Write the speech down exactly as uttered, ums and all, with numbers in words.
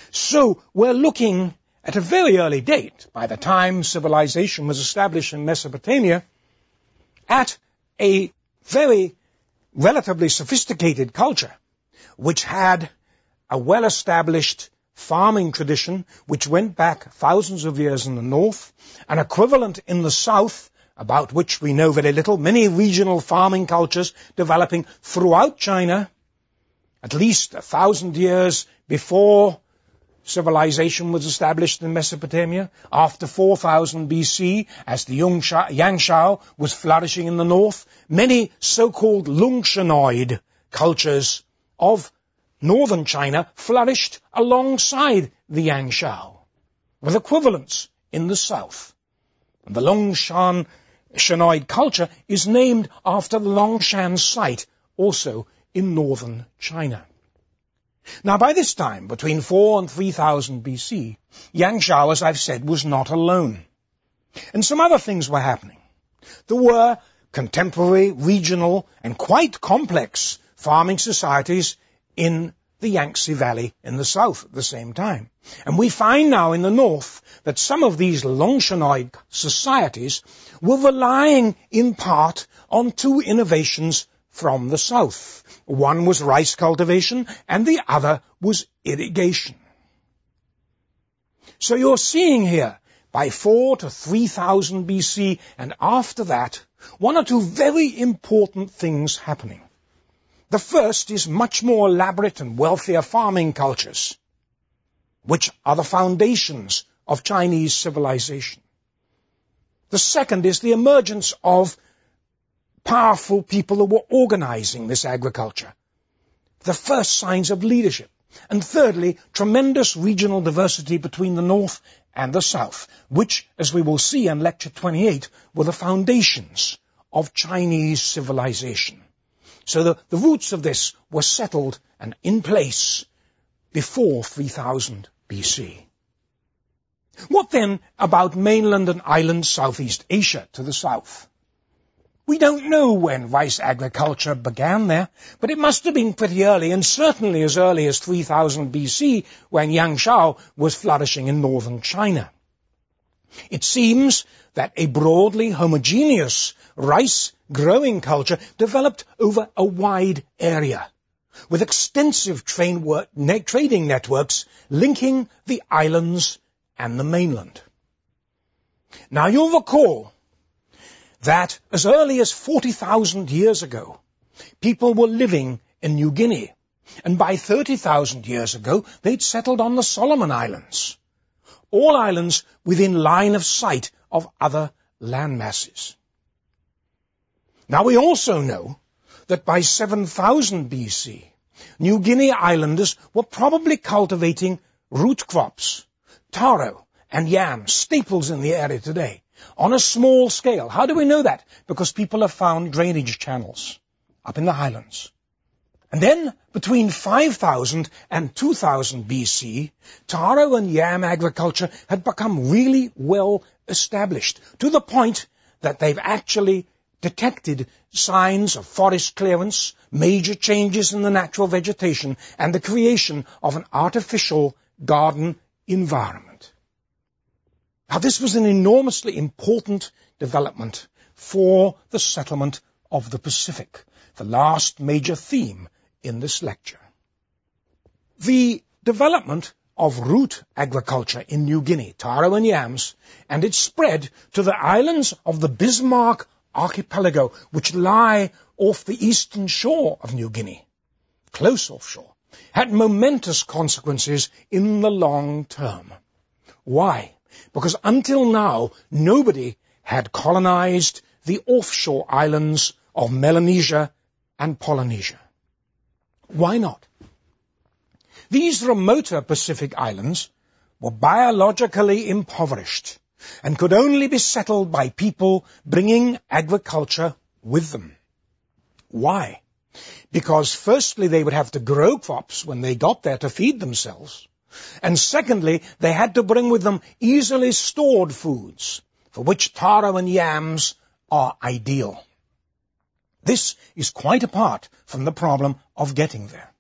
So we're looking at a very early date, by the time civilization was established in Mesopotamia, at a very relatively sophisticated culture, which had a well-established farming tradition, which went back thousands of years in the north, an equivalent in the south, about which we know very little, many regional farming cultures developing throughout China, at least a thousand years before civilization was established in Mesopotamia, after four thousand B C, as the Yangshao was flourishing in the north. Many so-called Lungshanoid cultures of northern China flourished alongside the Yangshao, with equivalents in the south. And the Lungshanoid culture is named after the Longshan site, also in northern China. Now, by this time, between four and three thousand B C, Yangshao, as I've said, was not alone. And some other things were happening. There were contemporary, regional, and quite complex farming societies in the Yangtze Valley in the south at the same time. And we find now in the north that some of these Longshanoid societies were relying in part on two innovations from the south. One was rice cultivation, and the other was irrigation. So you're seeing here, by four to three thousand B C, and after that, one or two very important things happening. The first is much more elaborate and wealthier farming cultures, which are the foundations of Chinese civilization. The second is the emergence of powerful people who were organizing this agriculture. The first signs of leadership. And thirdly, tremendous regional diversity between the north and the south, which, as we will see in lecture twenty-eight, were the foundations of Chinese civilization. So the, the roots of this were settled and in place before three thousand B C. What then about mainland and island Southeast Asia to the south? We don't know when rice agriculture began there, but it must have been pretty early, and certainly as early as three thousand B C, when Yangshao was flourishing in northern China. It seems that a broadly homogeneous rice-growing culture developed over a wide area, with extensive train work, ne- trading networks linking the islands and the mainland. Now you'll recall that as early as forty thousand years ago, people were living in New Guinea, and by thirty thousand years ago, they'd settled on the Solomon Islands, all islands within line of sight of other landmasses. Now we also know that by seven thousand B C, New Guinea islanders were probably cultivating root crops, taro and yam, staples in the area today, on a small scale. How do we know that? Because people have found drainage channels up in the highlands. And then, between five thousand and two thousand B C, taro and yam agriculture had become really well established, to the point that they've actually detected signs of forest clearance, major changes in the natural vegetation, and the creation of an artificial garden environment. Now, this was an enormously important development for the settlement of the Pacific, the last major theme in this lecture. The development of root agriculture in New Guinea, taro and yams, and its spread to the islands of the Bismarck archipelago, which lie off the eastern shore of New Guinea, close offshore, had momentous consequences in the long term. Why? Because until now, nobody had colonized the offshore islands of Melanesia and Polynesia. Why not? These remoter Pacific islands were biologically impoverished and could only be settled by people bringing agriculture with them. Why? Because firstly, they would have to grow crops when they got there to feed themselves. And secondly, they had to bring with them easily stored foods, for which taro and yams are ideal. This is quite apart from the problem of getting there.